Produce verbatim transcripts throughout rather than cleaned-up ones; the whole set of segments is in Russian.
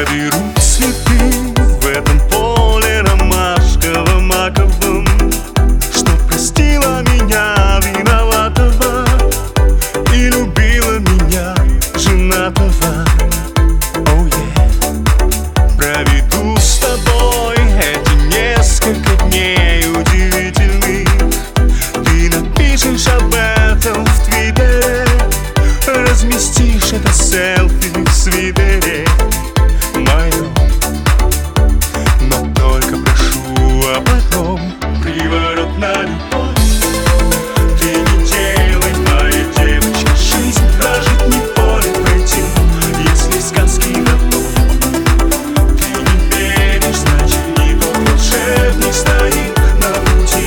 Проберу цветы в этом поле ромашково-маковом, что простила меня виноватого и любила меня женатого. Oh yeah. Проведу с тобой эти несколько дней удивительных. Ты напишешь об этом в Твиттере, разместишь это селфи в свитере моем. Но только прошу об одном: приворот на любовь. Ты не делай, моя девочка, жизнь прожить не поле пройти, если сказки на то. Ты не веришь, значит, не тот волшебник стоит на пути.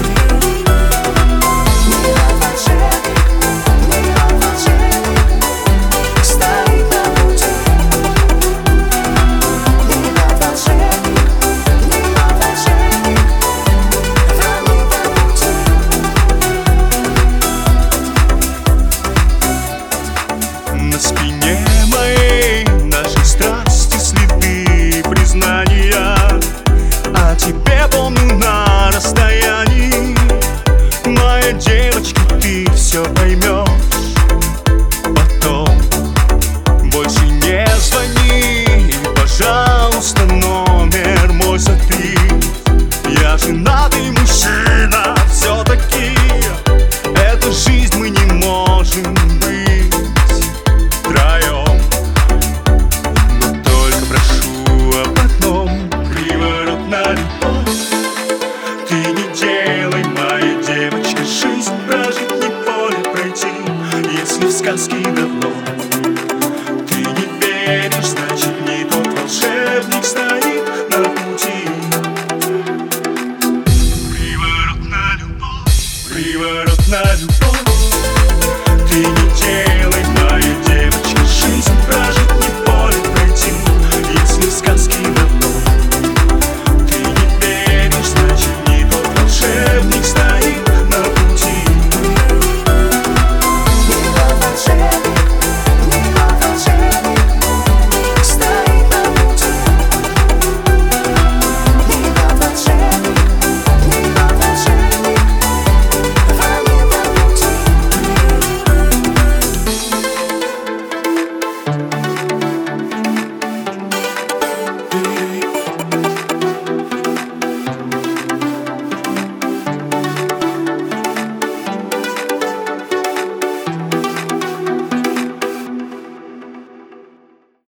На спине моей нашей страсти следы признания, а тебе помню на расстоянии. Моя девочка, ты все поймешь потом. Больше не звони, и, пожалуйста, номер мой сотри. Я женатый мужчина все-таки. Эту жизнь мы не можем быть втроем. Но только прошу об одном: приворот на любовь. Ты не делай, моя девочка, жизнь прожить не поле пройти, если в сказке